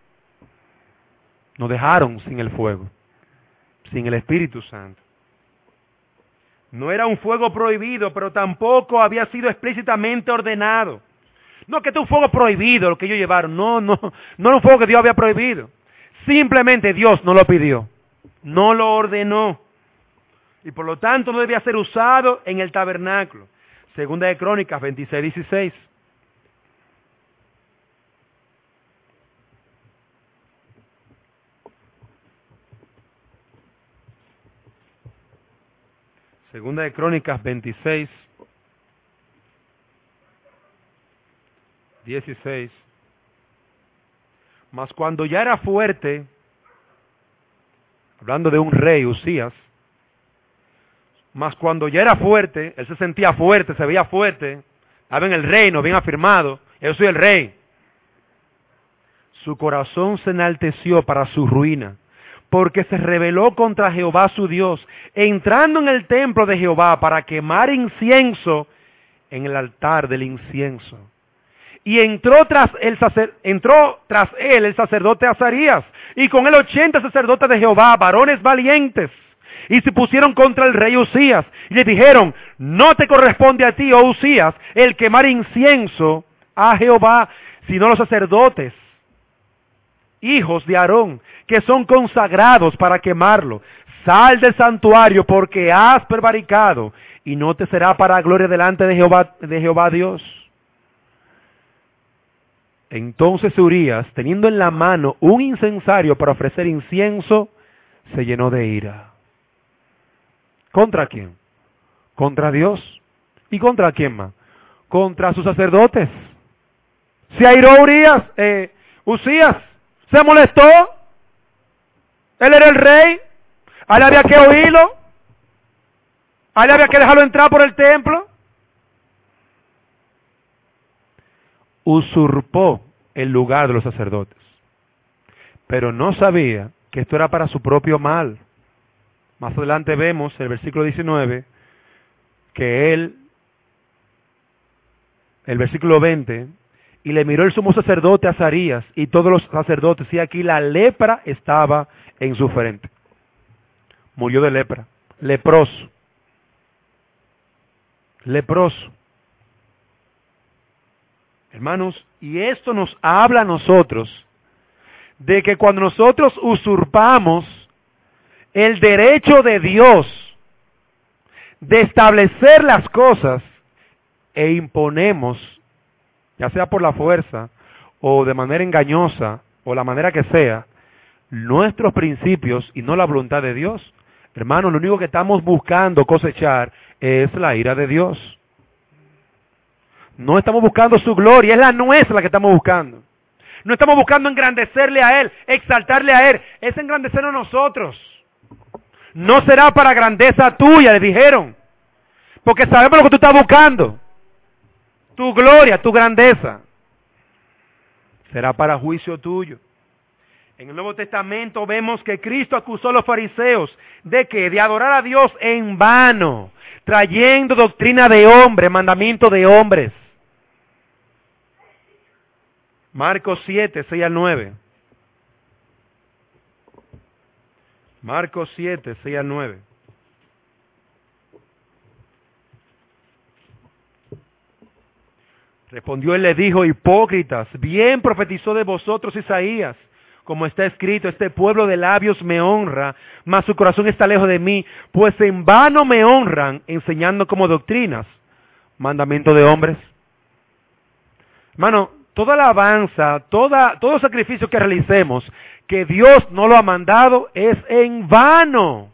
Nos dejaron sin el fuego, sin el Espíritu Santo. No era un fuego prohibido, pero tampoco había sido explícitamente ordenado. No que este es un fuego prohibido lo que ellos llevaron. No, no, no era un fuego que Dios había prohibido. Simplemente Dios no lo pidió. No lo ordenó. Y por lo tanto no debía ser usado en el tabernáculo. Segunda de Crónicas veintiséis, dieciséis. Segunda de Crónicas veintiséis, dieciséis. Mas cuando ya era fuerte, hablando de un rey, Usías, mas cuando ya era fuerte, él se sentía fuerte, se veía fuerte, estaba en el reino, bien afirmado, yo soy el rey. Su corazón se enalteció para su ruina, porque se rebeló contra Jehová su Dios, entrando en el templo de Jehová para quemar incienso en el altar del incienso. Y entró tras, el sacer, entró tras él el sacerdote Azarías, y con él ochenta sacerdotes de Jehová, varones valientes, y se pusieron contra el rey Usías, y le dijeron, no te corresponde a ti, oh Usías, el quemar incienso a Jehová, sino los sacerdotes, hijos de Aarón, que son consagrados para quemarlo. Sal del santuario porque has prevaricado, y no te será para gloria delante de Jehová, de Jehová Dios. Entonces Urías, teniendo en la mano un incensario para ofrecer incienso, se llenó de ira. ¿Contra quién? Contra Dios. ¿Y contra quién más? Contra sus sacerdotes. Se airó Urías, eh, Usías, se molestó. Él era el rey. A él había que oírlo. A él había que dejarlo entrar por el templo. Usurpó el lugar de los sacerdotes. Pero no sabía que esto era para su propio mal. Más adelante vemos en el versículo diecinueve que él, el versículo veinte, y le miró el sumo sacerdote Azarías y todos los sacerdotes, y aquí la lepra estaba en su frente. Murió de lepra, leproso, leproso. Hermanos, y esto nos habla a nosotros de que cuando nosotros usurpamos el derecho de Dios de establecer las cosas e imponemos, ya sea por la fuerza o de manera engañosa o la manera que sea, nuestros principios y no la voluntad de Dios, hermanos, lo único que estamos buscando cosechar es la ira de Dios. No estamos buscando su gloria, es la nuestra la que estamos buscando. No estamos buscando engrandecerle a Él, exaltarle a Él, es engrandecernos nosotros. No será para grandeza tuya, le dijeron, porque sabemos lo que tú estás buscando. Tu gloria, tu grandeza, será para juicio tuyo. En el Nuevo Testamento vemos que Cristo acusó a los fariseos de que de adorar a Dios en vano, trayendo doctrina de hombres, mandamiento de hombres. Marcos siete, seis al nueve. Marcos siete, seis al nueve. Respondió él, le dijo, hipócritas, bien profetizó de vosotros Isaías, como está escrito, este pueblo de labios me honra, mas su corazón está lejos de mí, pues en vano me honran, enseñando como doctrinas, mandamiento de hombres. Hermano, toda alabanza, toda, todo sacrificio que realicemos, que Dios no lo ha mandado, es en vano.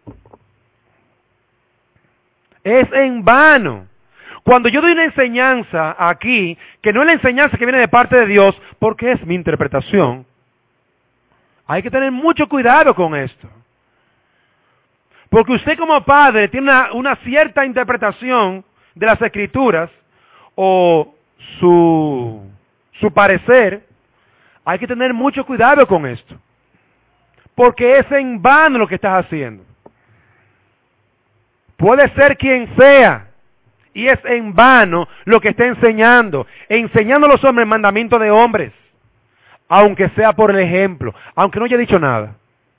Es en vano. Cuando yo doy una enseñanza aquí, que no es la enseñanza que viene de parte de Dios, porque es mi interpretación, hay que tener mucho cuidado con esto. Porque usted como padre tiene una, una cierta interpretación de las Escrituras, o su, su parecer, hay que tener mucho cuidado con esto. Porque es en vano lo que estás haciendo. Puede ser quien sea. Y es en vano lo que está enseñando. Enseñando a los hombres el mandamiento de hombres. Aunque sea por el ejemplo. Aunque no haya dicho nada.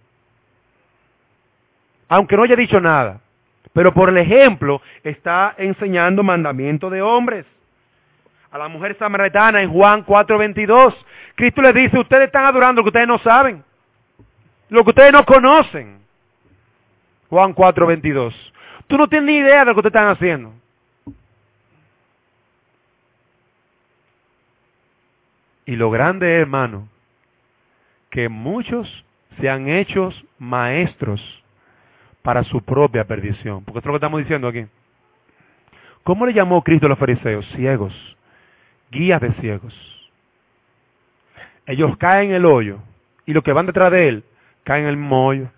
Aunque no haya dicho nada. Pero por el ejemplo está enseñando mandamiento de hombres. A la mujer samaritana en Juan cuatro veintidós. Cristo le dice, ustedes están adorando lo que ustedes no saben. Lo que ustedes no conocen. Juan cuatro veintidós. Tú no tienes ni idea de lo que ustedes están haciendo. Y lo grande es, hermano, que muchos se han hecho maestros para su propia perdición. Porque esto es lo que estamos diciendo aquí. ¿Cómo le llamó Cristo a los fariseos? Ciegos, guías de ciegos. Ellos caen en el hoyo y los que van detrás de él caen en el mismo hoyo.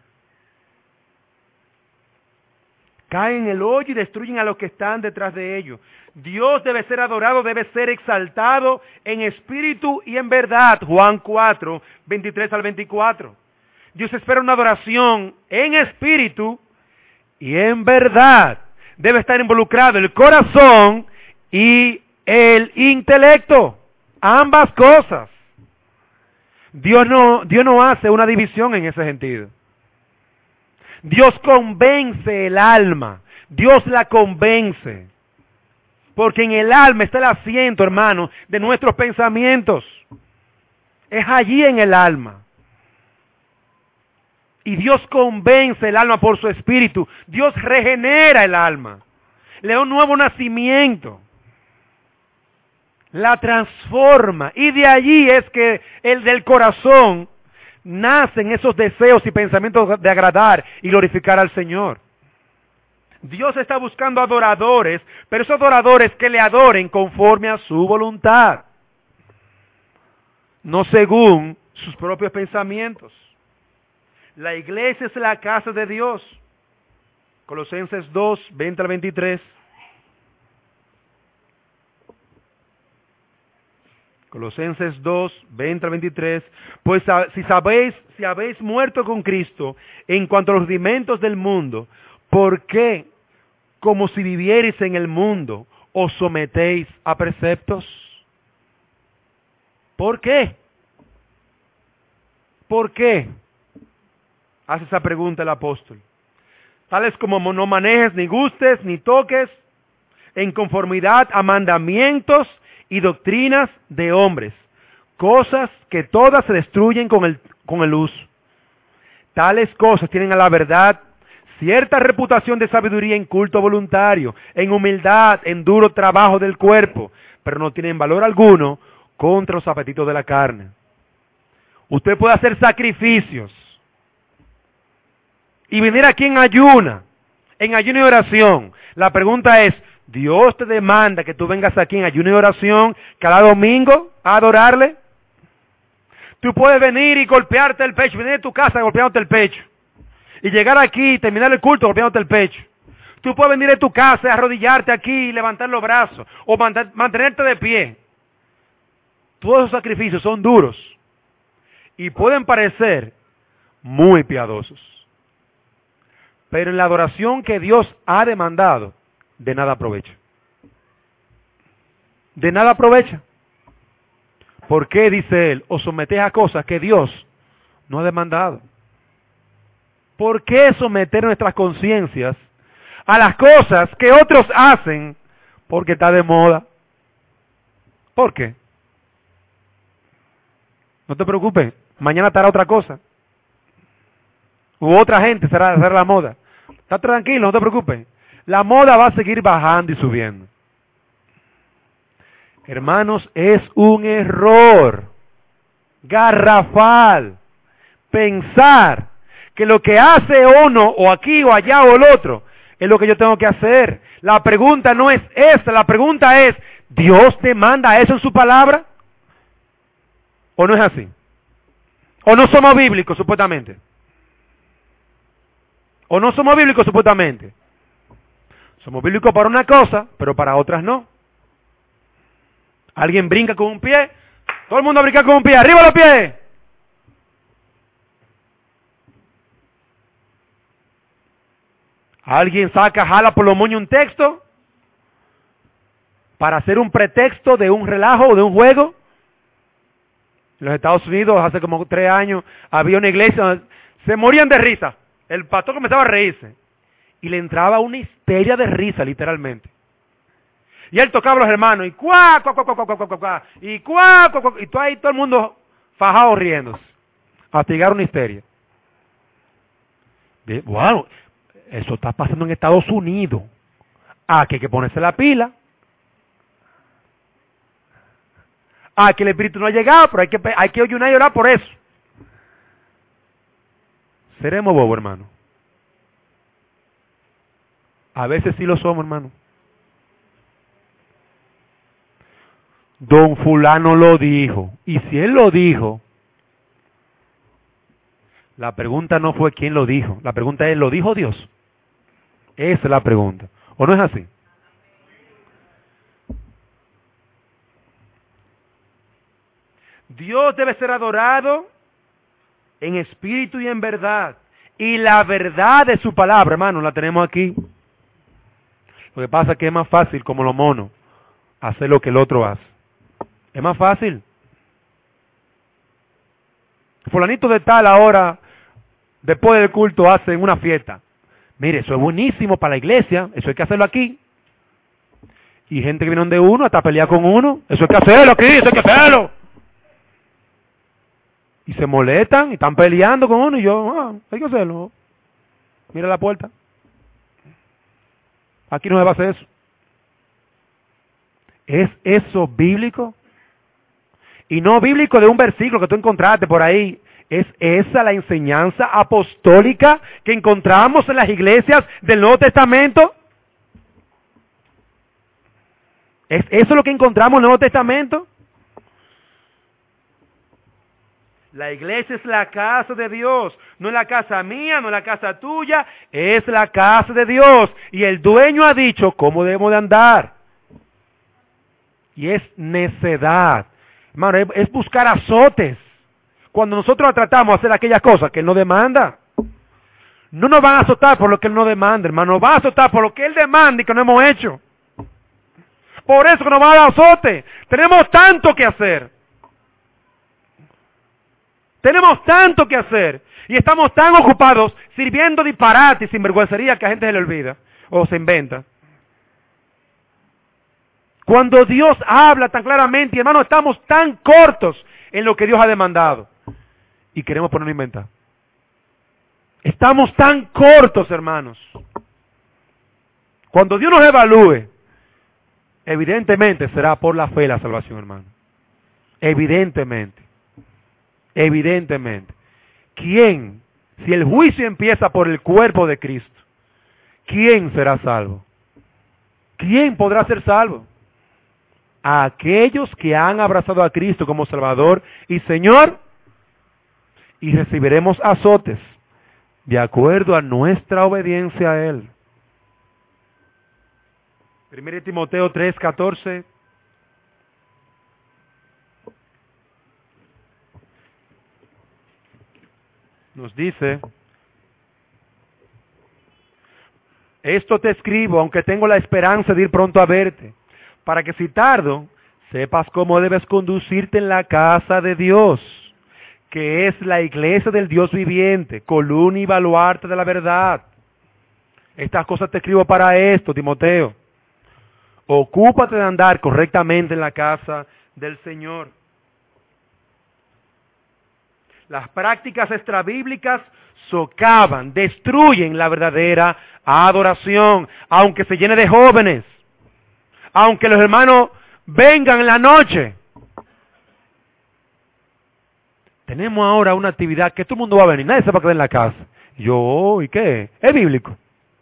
Caen en el hoyo y destruyen a los que están detrás de ellos. Dios debe ser adorado, debe ser exaltado en espíritu y en verdad. Juan cuatro, veintitrés al veinticuatro. Dios espera una adoración en espíritu y en verdad. Debe estar involucrado el corazón y el intelecto. Ambas cosas. Dios no, Dios no hace una división en ese sentido. Dios convence el alma. Dios la convence. Porque en el alma está el asiento, hermano, de nuestros pensamientos. Es allí en el alma. Y Dios convence el alma por su espíritu. Dios regenera el alma. Le da un nuevo nacimiento. La transforma. Y de allí es que el del corazón nacen esos deseos y pensamientos de agradar y glorificar al Señor. Dios está buscando adoradores, pero esos adoradores que le adoren conforme a su voluntad, no según sus propios pensamientos. La iglesia es la casa de Dios. Colosenses dos, veinte al veintitrés. Colosenses dos, veinte al veintitrés, pues si sabéis, si habéis muerto con Cristo en cuanto a los rudimentos del mundo, ¿por qué, como si vivierais en el mundo, os sometéis a preceptos? ¿Por qué? ¿Por qué? Hace esa pregunta el apóstol. Tales como no manejes, ni gustes, ni toques, en conformidad a mandamientos y doctrinas de hombres, cosas que todas se destruyen con el, con el uso. Tales cosas tienen a la verdad cierta reputación de sabiduría en culto voluntario, en humildad, en duro trabajo del cuerpo, pero no tienen valor alguno contra los apetitos de la carne. Usted puede hacer sacrificios y venir aquí en ayuna, en ayuno y oración. La pregunta es, ¿Dios te demanda que tú vengas aquí en ayuno y oración cada domingo a adorarle? Tú puedes venir y golpearte el pecho, venir de tu casa golpeándote el pecho. Y llegar aquí y terminar el culto golpeándote el pecho. Tú puedes venir de tu casa y arrodillarte aquí y levantar los brazos. O mantenerte de pie. Todos esos sacrificios son duros. Y pueden parecer muy piadosos. Pero en la adoración que Dios ha demandado, de nada aprovecha. De nada aprovecha. ¿Por qué, dice él, os sometéis a cosas que Dios no ha demandado? ¿Por qué someter nuestras conciencias a las cosas que otros hacen porque está de moda? ¿Por qué? No te preocupes, mañana estará otra cosa. U otra gente será, será la moda. Está tranquilo, no te preocupes. La moda va a seguir bajando y subiendo. Hermanos, es un error garrafal pensar que lo que hace uno o aquí o allá o el otro es lo que yo tengo que hacer. La pregunta no es esa, la pregunta es, ¿Dios demanda eso en su palabra? ¿O no es así? ¿O no somos bíblicos supuestamente? ¿O no somos bíblicos supuestamente? Somos bíblicos para una cosa, pero para otras no. Alguien brinca con un pie, todo el mundo brinca con un pie, ¡arriba los pies! Alguien saca, jala por los moños un texto para hacer un pretexto de un relajo o de un juego. En los Estados Unidos, hace como tres años, había una iglesia donde se morían de risa. El pastor comenzaba a reírse. Y le entraba una histeria de risa, literalmente. Y él tocaba a los hermanos, y cuá, cuá, cuá, cuá, cuá, cuá, cuá, cuá, y cuá, cuá, cuá, y todo ahí, todo el mundo fajado riéndose. Hasta llegar a una histeria. De, wow, eso está pasando en Estados Unidos. Ah, que hay que ponerse la pila. Ah, que el Espíritu no ha llegado, pero hay que, hay que ayunar y orar por eso. Seremos bobos, hermano. A veces sí lo somos, hermano. Don fulano lo dijo. Y si él lo dijo, la pregunta no fue quién lo dijo. La pregunta es, ¿lo dijo Dios? Esa es la pregunta. ¿O no es así? Dios debe ser adorado en espíritu y en verdad. Y la verdad de su palabra, hermano, la tenemos aquí. Lo que pasa es que es más fácil, como los monos, hacer lo que el otro hace. Es más fácil. Fulanito de tal ahora, después del culto, hacen una fiesta. Mire, eso es buenísimo para la iglesia, eso hay que hacerlo aquí. Y gente que viene de uno hasta pelear con uno, eso hay que hacerlo aquí, eso hay que hacerlo. Y se molestan y están peleando con uno y yo, ah, hay que hacerlo. Mira la puerta. Aquí no se va a hacer eso. ¿Es eso bíblico? Y no bíblico de un versículo que tú encontraste por ahí. ¿Es esa la enseñanza apostólica que encontramos en las iglesias del Nuevo Testamento? ¿Es eso lo que encontramos en el Nuevo Testamento? La iglesia es la casa de Dios, no es la casa mía, no es la casa tuya, es la casa de Dios. Y el dueño ha dicho cómo debemos de andar. Y es necedad. Hermano, es, es buscar azotes. Cuando nosotros tratamos de hacer aquellas cosas que Él no demanda. No nos van a azotar por lo que Él no demanda, hermano. Nos van a azotar por lo que Él demanda y que no hemos hecho. Por eso que nos va a dar azote. Tenemos tanto que hacer. Tenemos tanto que hacer. Y estamos tan ocupados sirviendo disparate y sinvergüencería que a gente se le olvida. O se inventa. Cuando Dios habla tan claramente, y hermano, estamos tan cortos en lo que Dios ha demandado. Y queremos ponerlo a inventar. Estamos tan cortos, hermanos. Cuando Dios nos evalúe, evidentemente será por la fe la salvación, hermano. Evidentemente. Evidentemente. ¿Quién, si el juicio empieza por el cuerpo de Cristo, quién será salvo? ¿Quién podrá ser salvo? A aquellos que han abrazado a Cristo como Salvador y Señor, y recibiremos azotes de acuerdo a nuestra obediencia a Él. primera de Timoteo tres, catorce. Nos dice, Esto te escribo, aunque tengo la esperanza de ir pronto a verte, para que si tardo, sepas cómo debes conducirte en la casa de Dios, que es la iglesia del Dios viviente, columna y baluarte de la verdad. Estas cosas te escribo para esto, Timoteo. Ocúpate de andar correctamente en la casa del Señor. Las prácticas extrabíblicas socavan, destruyen la verdadera adoración, aunque se llene de jóvenes, aunque los hermanos vengan en la noche. Tenemos ahora una actividad que todo el mundo va a venir, nadie se va a quedar en la casa. Yo, ¿y qué? Es bíblico.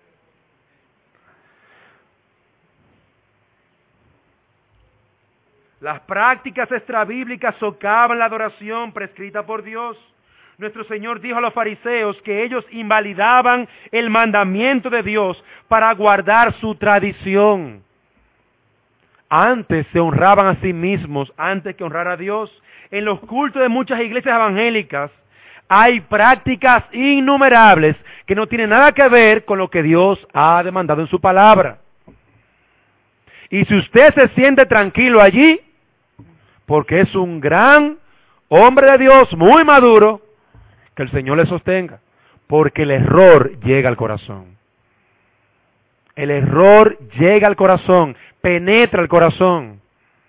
Las prácticas extrabíblicas socavan la adoración prescrita por Dios. Nuestro Señor dijo a los fariseos que ellos invalidaban el mandamiento de Dios para guardar su tradición. Antes se honraban a sí mismos antes que honrar a Dios. En los cultos de muchas iglesias evangélicas hay prácticas innumerables que no tienen nada que ver con lo que Dios ha demandado en su palabra. Y si usted se siente tranquilo allí, porque es un gran hombre de Dios, muy maduro, que el Señor le sostenga, porque el error llega al corazón. El error llega al corazón, penetra el corazón.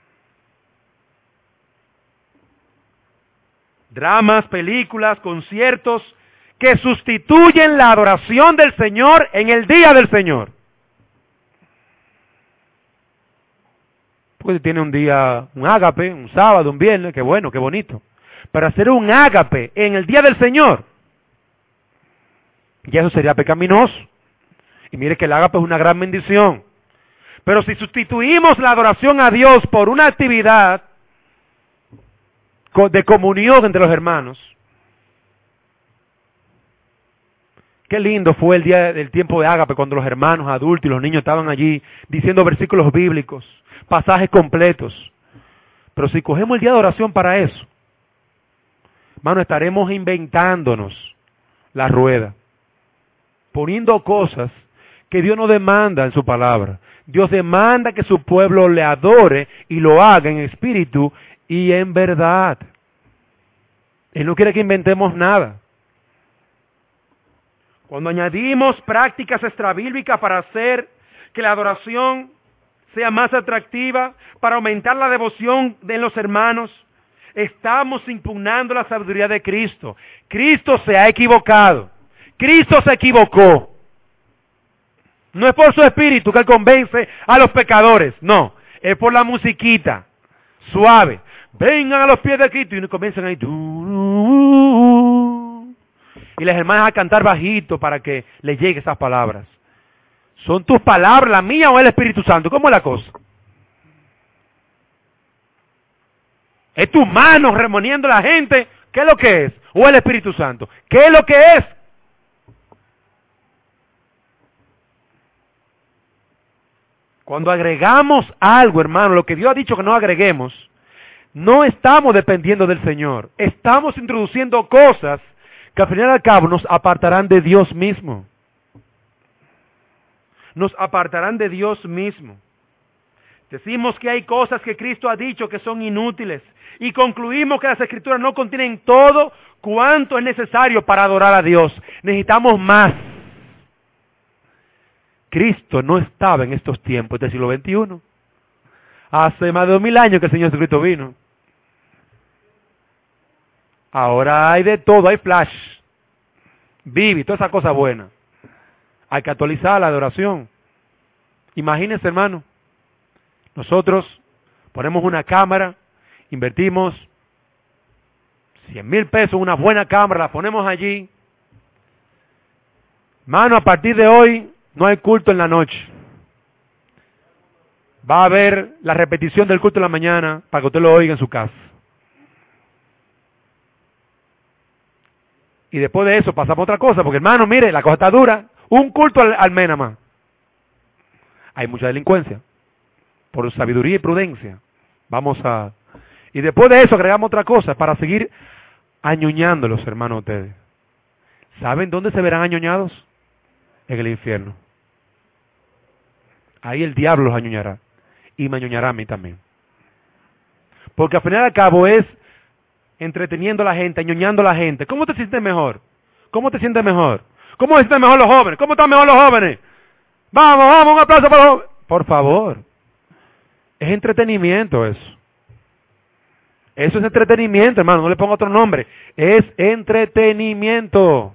Dramas, películas, conciertos que sustituyen la adoración del Señor en el día del Señor. Porque tiene un día, un ágape, un sábado, un viernes, qué bueno, qué bonito. Pero hacer un ágape en el día del Señor, ya eso sería pecaminoso. Y mire que el ágape es una gran bendición. Pero si sustituimos la adoración a Dios por una actividad de comunión entre los hermanos, qué lindo fue el día del tiempo de ágape cuando los hermanos adultos y los niños estaban allí diciendo versículos bíblicos, pasajes completos. Pero si cogemos el día de oración para eso, hermano, estaremos inventándonos la rueda, poniendo cosas que Dios no demanda en su palabra. Dios demanda que su pueblo le adore y lo haga en espíritu y en verdad. Él no quiere que inventemos nada. Cuando añadimos prácticas extrabíblicas para hacer que la adoración sea más atractiva, para aumentar la devoción de los hermanos, estamos impugnando la sabiduría de Cristo. Cristo se ha equivocado. Cristo se equivocó. No es por su espíritu que Él convence a los pecadores, no, es por la musiquita, suave. Vengan a los pies de Cristo y comienzan ahí. Y las hermanas a cantar bajito para que les llegue esas palabras. ¿Son tus palabras, la mía o el Espíritu Santo? ¿Cómo es la cosa? ¿Es tu mano remoniendo a la gente? ¿Qué es lo que es? ¿O el Espíritu Santo? ¿Qué es lo que es? Cuando agregamos algo, hermano, lo que Dios ha dicho que no agreguemos, no estamos dependiendo del Señor. Estamos introduciendo cosas que al final y al cabo nos apartarán de Dios mismo. Nos apartarán de Dios mismo. Decimos que hay cosas que Cristo ha dicho que son inútiles y concluimos que las Escrituras no contienen todo cuanto es necesario para adorar a Dios. Necesitamos más. Cristo no estaba en estos tiempos del siglo veintiuno. Hace más de dos mil años que el Señor Jesucristo vino. Ahora hay de todo, hay flash, Vivi, toda esa cosa buena. Hay que actualizar la adoración. Imagínense, hermano, nosotros ponemos una cámara, invertimos cien mil pesos en una buena cámara, la ponemos allí. Hermano, a partir de hoy no hay culto en la noche. Va a haber la repetición del culto en la mañana para que usted lo oiga en su casa. Y después de eso pasamos a otra cosa, porque hermano, mire, la cosa está dura. Un culto al, al mes nada más. Hay mucha delincuencia. Por sabiduría y prudencia. Vamos a... Y después de eso agregamos otra cosa para seguir añoñándolos, hermanos, ustedes. ¿Saben dónde se verán añoñados? En el infierno. ahí el diablo los añoñará. Y me añoñará a mí también. Porque al final y al cabo es entreteniendo a la gente, añoñando a la gente. ¿Cómo te sientes mejor? ¿Cómo te sientes mejor? ¿Cómo se sienten mejor los jóvenes? ¿Cómo están mejor los jóvenes? Vamos, vamos, un aplauso para los jóvenes. Por favor. Es entretenimiento eso. Eso es entretenimiento, hermano. No le pongo otro nombre. Es entretenimiento.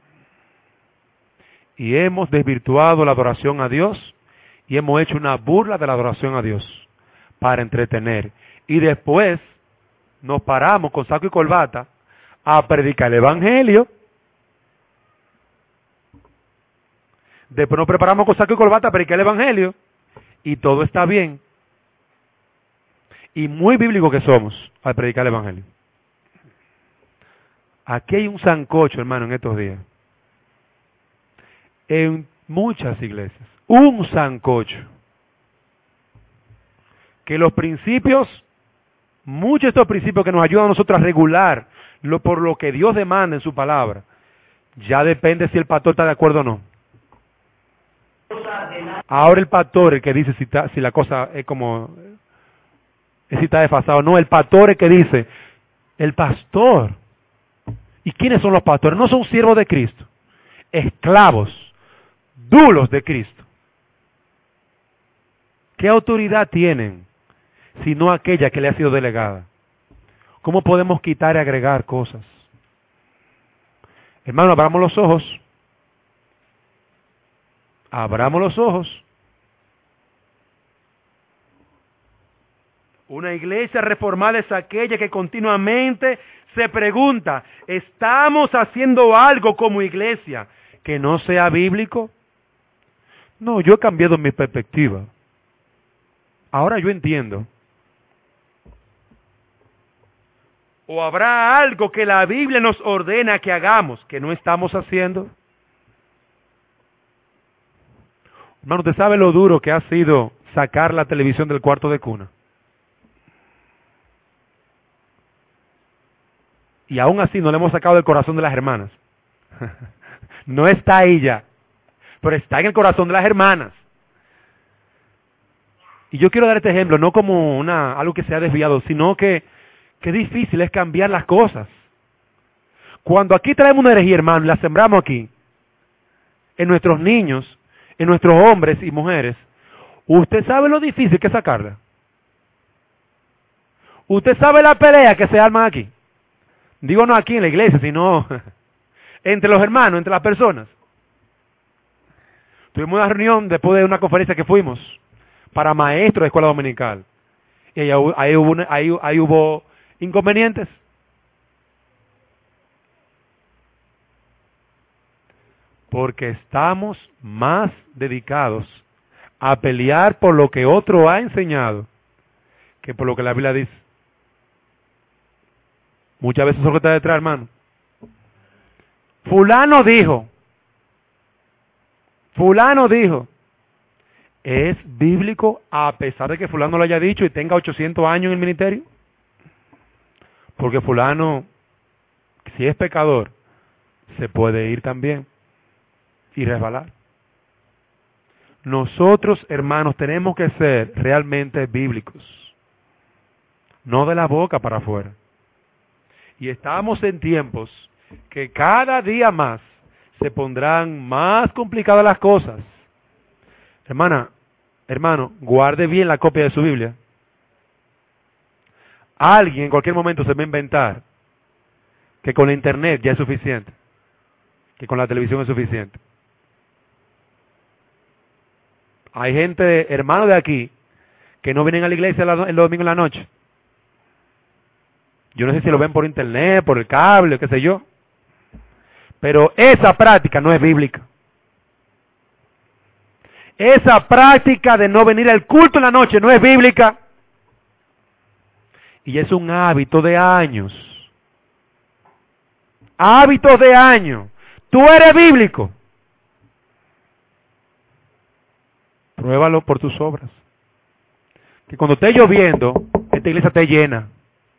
Y hemos desvirtuado la adoración a Dios y hemos hecho una burla de la adoración a Dios para entretener. Y después nos paramos con saco y corbata a predicar el evangelio. Después nos preparamos con saco y corbata a predicar el evangelio. Y todo está bien. Y muy bíblico que somos al predicar el evangelio. Aquí hay un sancocho, hermano, en estos días. En muchas iglesias. Un sancocho. Que los principios, muchos de estos principios que nos ayudan a nosotros a regular lo, por lo que Dios demanda en su palabra, ya depende si el pastor está de acuerdo o no. Ahora el pastor el que dice si, está, si la cosa es como, si está desfasado. No, el pastor el que dice, el pastor. ¿Y quiénes son los pastores? No son siervos de Cristo, esclavos, dulos de Cristo. ¿Qué autoridad tienen sino aquella que le ha sido delegada? ¿Cómo podemos quitar y agregar cosas? Hermano, abramos los ojos. Abramos los ojos. Una iglesia reformada es aquella que continuamente se pregunta, ¿estamos haciendo algo como iglesia que no sea bíblico? No, yo he cambiado mi perspectiva. Ahora yo entiendo. ¿O habrá algo que la Biblia nos ordena que hagamos que no estamos haciendo? Hermano, ¿usted sabe lo duro que ha sido sacar la televisión del cuarto de cuna? Y aún así no le hemos sacado del corazón de las hermanas. No está ahí ya, pero está en el corazón de las hermanas. Y yo quiero dar este ejemplo, no como una algo que se ha desviado, sino que qué difícil es cambiar las cosas. Cuando aquí traemos una herejía, hermano, y la sembramos aquí, en nuestros niños, en nuestros hombres y mujeres, ¿usted sabe lo difícil que es sacarla? ¿Usted sabe la pelea que se arma aquí? Digo no aquí en la iglesia, sino entre los hermanos, entre las personas. Tuvimos una reunión después de una conferencia que fuimos para maestros de escuela dominical. Y ahí, ahí, hubo, una, ahí, ahí hubo inconvenientes. Porque estamos más dedicados a pelear por lo que otro ha enseñado que por lo que la Biblia dice. Muchas veces eso es lo que está detrás, hermano. Fulano dijo. Fulano dijo. ¿Es bíblico a pesar de que fulano lo haya dicho y tenga ochocientos años en el ministerio? Porque fulano, si es pecador, se puede ir también y resbalar. Nosotros, hermanos, tenemos que ser realmente bíblicos. No de la boca para afuera. Y estamos en tiempos que cada día más se pondrán más complicadas las cosas. Hermana, hermano, guarde bien la copia de su Biblia. Alguien en cualquier momento se va a inventar que con la internet ya es suficiente, que con la televisión es suficiente. Hay gente, hermanos de aquí, que no vienen a la iglesia el domingo en la noche. Yo no sé si lo ven por internet, por el cable, qué sé yo. Pero esa práctica no es bíblica. Esa práctica de no venir al culto en la noche no es bíblica. Y es un hábito de años. Hábitos de años. Tú eres bíblico. Pruébalo por tus obras. Que cuando esté lloviendo, esta iglesia esté llena.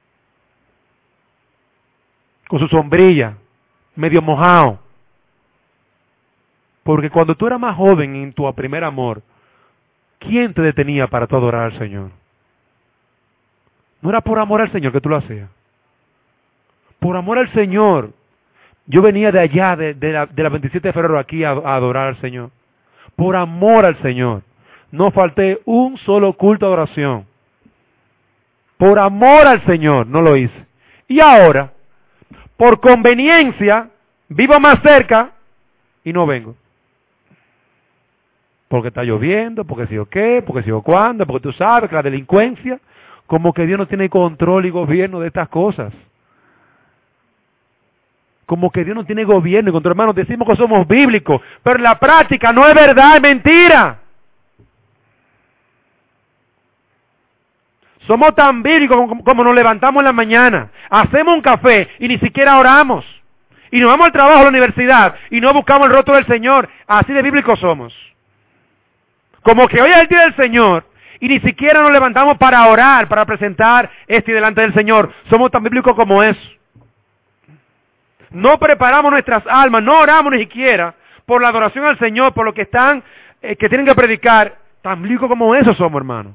Con su sombrilla, medio mojado. Porque cuando tú eras más joven en tu primer amor, ¿quién te detenía para tú adorar al Señor? No era por amor al Señor que tú lo hacías. Por amor al Señor. Yo venía de allá, de, de, la, de la veintisiete de febrero aquí a, a adorar al Señor. Por amor al Señor. No falté un solo culto de adoración. Por amor al Señor no lo hice. Y ahora, por conveniencia, vivo más cerca y no vengo. Porque está lloviendo, porque si o qué, porque si o cuándo, porque tú sabes que la delincuencia, como que Dios no tiene control y gobierno de estas cosas. Como que Dios no tiene gobierno y control. Hermanos, decimos que somos bíblicos, pero en la práctica no es verdad, es mentira. Somos tan bíblicos como, como nos levantamos en la mañana, hacemos un café y ni siquiera oramos. Y nos vamos al trabajo, a la universidad, y no buscamos el rostro del Señor. Así de bíblicos somos. Como que hoy es el día del Señor, y ni siquiera nos levantamos para orar, para presentar este delante del Señor. Somos tan bíblicos como eso. No preparamos nuestras almas, no oramos ni siquiera por la adoración al Señor, por lo que están, eh, que tienen que predicar. Tan bíblicos como eso somos, hermanos.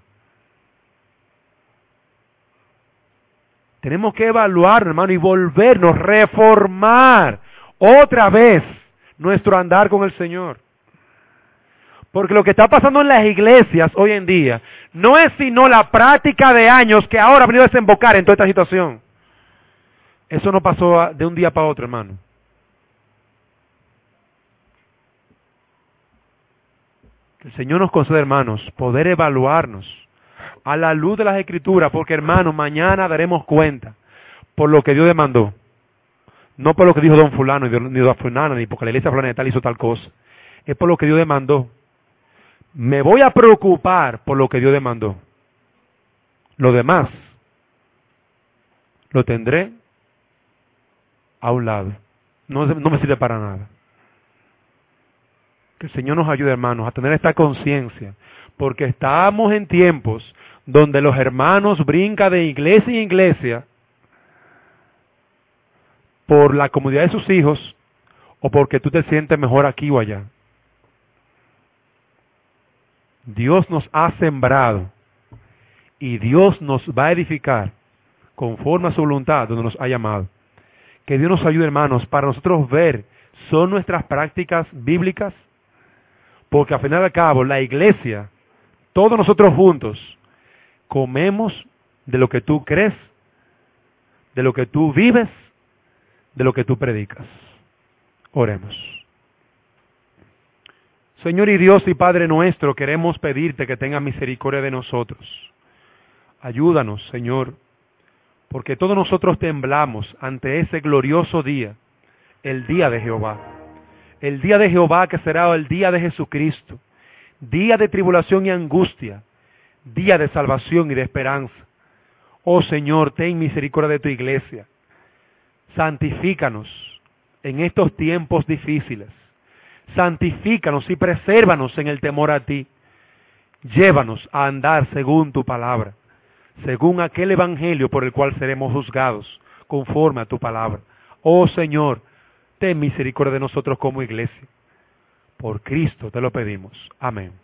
Tenemos que evaluar, hermano, y volvernos, reformar otra vez nuestro andar con el Señor. Porque lo que está pasando en las iglesias hoy en día no es sino la práctica de años que ahora ha venido a desembocar en toda esta situación. Eso no pasó de un día para otro, hermano. Que el Señor nos concede, hermanos, poder evaluarnos a la luz de las Escrituras, porque, hermanos, mañana daremos cuenta por lo que Dios demandó. No por lo que dijo don fulano, ni don fulana, ni porque la iglesia fulana de tal hizo tal cosa. Es por lo que Dios demandó. Me voy a preocupar por lo que Dios demandó. Lo demás lo tendré a un lado. No, no me sirve para nada. Que el Señor nos ayude, hermanos, a tener esta conciencia, porque estamos en tiempos donde los hermanos brincan de iglesia en iglesia por la comodidad de sus hijos o porque tú te sientes mejor aquí o allá. Dios nos ha sembrado y Dios nos va a edificar conforme a su voluntad donde nos ha llamado. Que Dios nos ayude, hermanos, para nosotros ver, ¿son nuestras prácticas bíblicas? Porque al final y al cabo, la iglesia, todos nosotros juntos, comemos de lo que tú crees, de lo que tú vives, de lo que tú predicas. Oremos. Señor y Dios y Padre nuestro, queremos pedirte que tengas misericordia de nosotros. Ayúdanos, Señor, porque todos nosotros temblamos ante ese glorioso día, el día de Jehová. El día de Jehová que será el día de Jesucristo, día de tribulación y angustia, día de salvación y de esperanza. Oh Señor, ten misericordia de tu iglesia. Santifícanos en estos tiempos difíciles. Santifícanos y presérvanos en el temor a ti. Llévanos a andar según tu palabra, según aquel evangelio por el cual seremos juzgados, conforme a tu palabra. Oh Señor, ten misericordia de nosotros como iglesia. Por Cristo te lo pedimos. Amén.